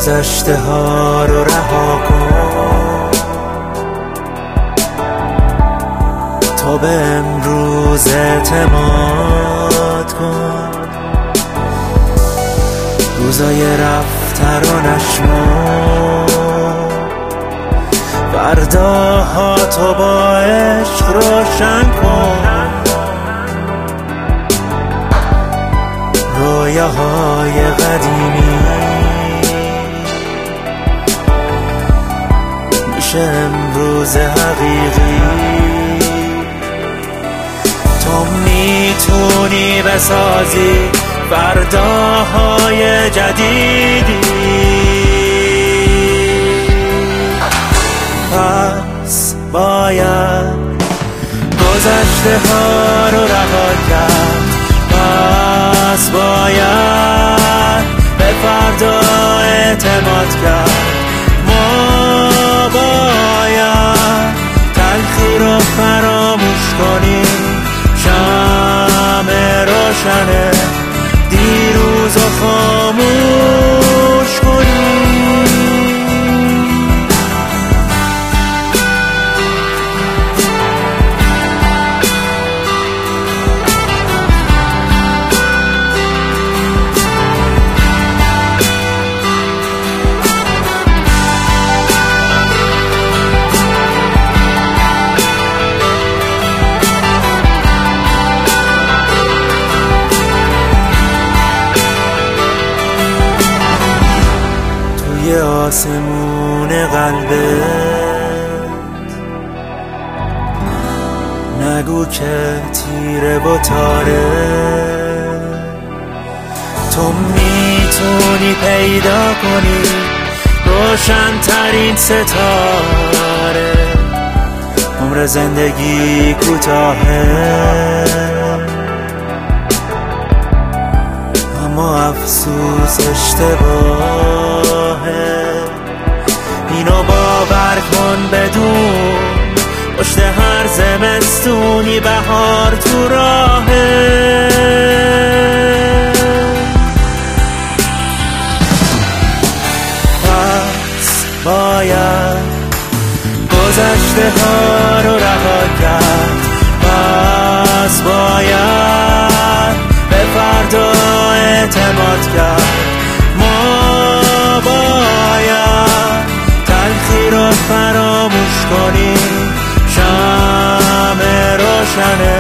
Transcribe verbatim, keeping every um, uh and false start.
گذشته ها رو رها کن، تا به امروز اعتماد کن. روزای رفته رو نشمار، فرداها تو با عشق روشن کن. رویاهای قدیمی میشه امروز حقیقی. تو میتونی بسازی فرداهای جدیدی. پس باید گذشته ها رو رها کرد، پس باید به فردا اعتماد کرد. ما باید تلخی رو فراموش کنیم، شمع روشن دیروز رو خاموش کنیم. توی آسمون قلبت نگو که تیره و تاره. تو میتونی پیدا کنی روشن ترین ستاره. عمر زندگی کوتاهه، اما افسوس اشتباهه. اینو باور کن بدون پشت هر زمستونی بهار تو راهه. پس باید گذشته ها رو رها کرد، پس باید به فردا اعتماد کرد. ما باید تلخی رو فراموش کنیم، شمع روشن